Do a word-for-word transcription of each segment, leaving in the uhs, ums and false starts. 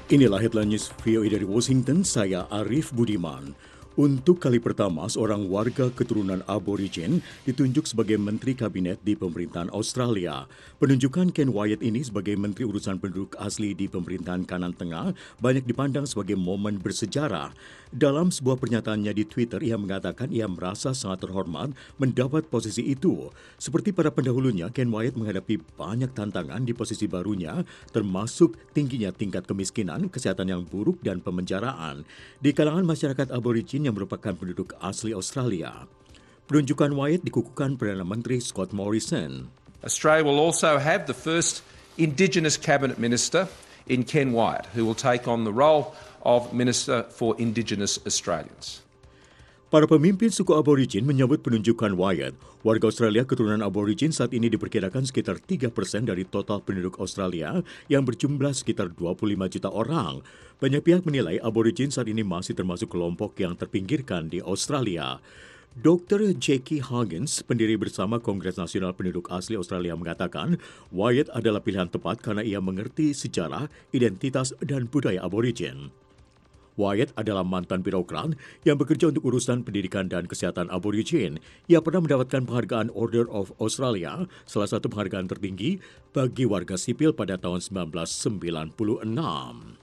Inilah headline news V O A dari Washington, saya Arif Budiman. Untuk kali pertama, seorang warga keturunan Aborigin ditunjuk sebagai Menteri Kabinet di pemerintahan Australia. Penunjukan Ken Wyatt ini sebagai Menteri Urusan Penduduk Asli di pemerintahan Kanan Tengah banyak dipandang sebagai momen bersejarah. Dalam sebuah pernyataannya di Twitter, ia mengatakan ia merasa sangat terhormat mendapat posisi itu. Seperti para pendahulunya, Ken Wyatt menghadapi banyak tantangan di posisi barunya, termasuk tingginya tingkat kemiskinan, kesehatan yang buruk, dan pemenjaraan di kalangan masyarakat Aborigin yang merupakan penduduk asli Australia. Penunjukan Wyatt dikukuhkan Perdana Menteri Scott Morrison. Australia will also have the first Indigenous Cabinet Minister in Ken Wyatt, who will take on the role of Minister for Indigenous Australians. Para pemimpin suku Aborigin menyambut penunjukan Wyatt. Warga Australia keturunan Aborigin saat ini diperkirakan sekitar tiga persen dari total penduduk Australia yang berjumlah sekitar dua puluh lima juta orang. Banyak pihak menilai Aborigin saat ini masih termasuk kelompok yang terpinggirkan di Australia. doktor Jackie Huggins, pendiri bersama Kongres Nasional Penduduk Asli Australia, mengatakan Wyatt adalah pilihan tepat karena ia mengerti sejarah, identitas, dan budaya Aborigin. Wyatt adalah mantan birokrat yang bekerja untuk urusan pendidikan dan kesehatan Aborigin. Ia pernah mendapatkan penghargaan Order of Australia, salah satu penghargaan tertinggi bagi warga sipil pada tahun sembilan belas sembilan puluh enam.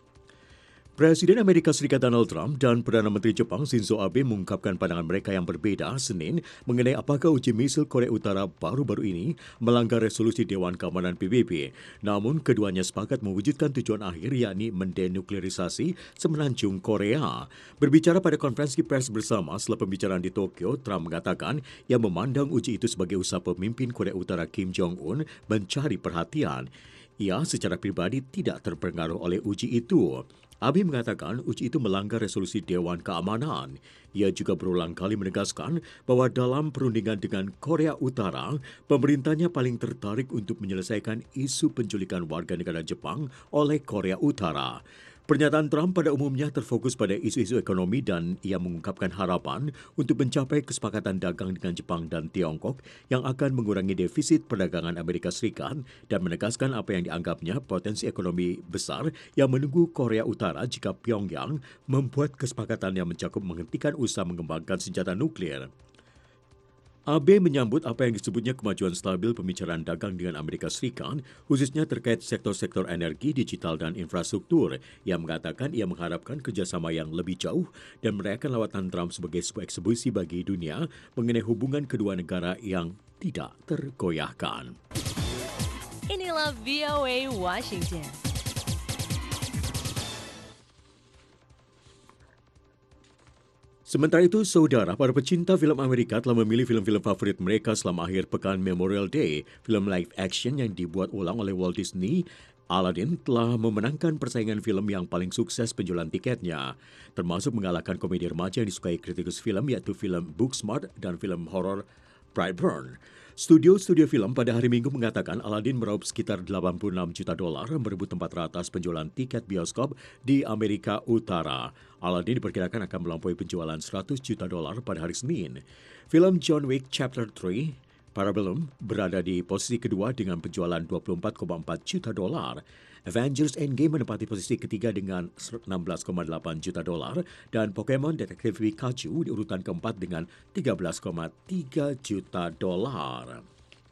Presiden Amerika Serikat Donald Trump dan Perdana Menteri Jepang Shinzo Abe mengungkapkan pandangan mereka yang berbeda Senin mengenai apakah uji misil Korea Utara baru-baru ini melanggar resolusi Dewan Keamanan P B B. Namun, keduanya sepakat mewujudkan tujuan akhir yakni mendenuklerisasi semenanjung Korea. Berbicara pada konferensi pers bersama setelah pembicaraan di Tokyo, Trump mengatakan ia memandang uji itu sebagai usaha pemimpin Korea Utara Kim Jong-un mencari perhatian. Ia secara pribadi tidak terpengaruh oleh uji itu. Abe mengatakan uji itu melanggar resolusi Dewan Keamanan. Ia juga berulang kali menegaskan bahwa dalam perundingan dengan Korea Utara, pemerintahnya paling tertarik untuk menyelesaikan isu penculikan warga negara Jepang oleh Korea Utara. Pernyataan Trump pada umumnya terfokus pada isu-isu ekonomi dan ia mengungkapkan harapan untuk mencapai kesepakatan dagang dengan Jepang dan Tiongkok yang akan mengurangi defisit perdagangan Amerika Serikat dan menegaskan apa yang dianggapnya potensi ekonomi besar yang menunggu Korea Utara jika Pyongyang membuat kesepakatan yang mencakup menghentikan usaha mengembangkan senjata nuklir. Abe menyambut apa yang disebutnya kemajuan stabil pembicaraan dagang dengan Amerika Serikat, khususnya terkait sektor-sektor energi, digital, dan infrastruktur. Ia mengatakan ia mengharapkan kerjasama yang lebih jauh dan merayakan lawatan Trump sebagai sebuah eksebisi bagi dunia mengenai hubungan kedua negara yang tidak tergoyahkan. Inilah V O A Washington. Sementara itu, saudara, para pecinta film Amerika telah memilih film-film favorit mereka selama akhir pekan Memorial Day. Film live action yang dibuat ulang oleh Walt Disney, Aladdin, telah memenangkan persaingan film yang paling sukses penjualan tiketnya, termasuk mengalahkan komedi remaja yang disukai kritikus film yaitu film Booksmart dan film horor Brightburn. Studio-studio film pada hari Minggu mengatakan Aladdin meraup sekitar delapan puluh enam juta dolar, merebut tempat teratas penjualan tiket bioskop di Amerika Utara. Aladdin diperkirakan akan melampaui penjualan seratus juta dolar pada hari Senin. Film John Wick Chapter tiga, Parabellum, berada di posisi kedua dengan penjualan dua puluh empat koma empat juta dolar. Avengers Endgame menempati posisi ketiga dengan enam belas koma delapan juta dolar dan Pokemon Detective Pikachu di urutan keempat dengan tiga belas koma tiga juta dolar.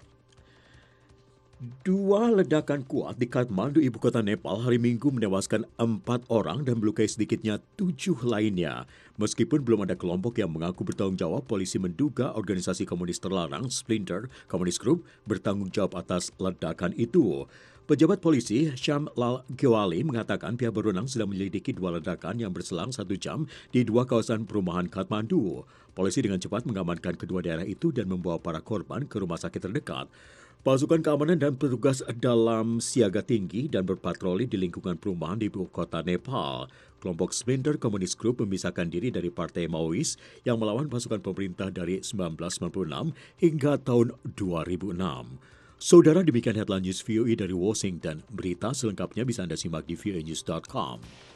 Dua ledakan kuat di Kathmandu, ibu kota Nepal, hari Minggu menewaskan empat orang dan melukai sedikitnya tujuh lainnya. Meskipun belum ada kelompok yang mengaku bertanggung jawab, polisi menduga organisasi komunis terlarang Splinter Communist Group bertanggung jawab atas ledakan itu. Pejabat polisi Syam Lal Gewali mengatakan pihak berwenang sedang menyelidiki dua ledakan yang berselang satu jam di dua kawasan perumahan Kathmandu. Polisi dengan cepat mengamankan kedua daerah itu dan membawa para korban ke rumah sakit terdekat. Pasukan keamanan dan petugas dalam siaga tinggi dan berpatroli di lingkungan perumahan di ibu kota Nepal. Kelompok Splinter Communist Group memisahkan diri dari Partai Maois yang melawan pasukan pemerintah dari sembilan belas sembilan puluh enam hingga tahun dua ribu enam. Saudara, demikian headline news V O A dari Washington. Berita selengkapnya bisa Anda simak di v o a news dot com.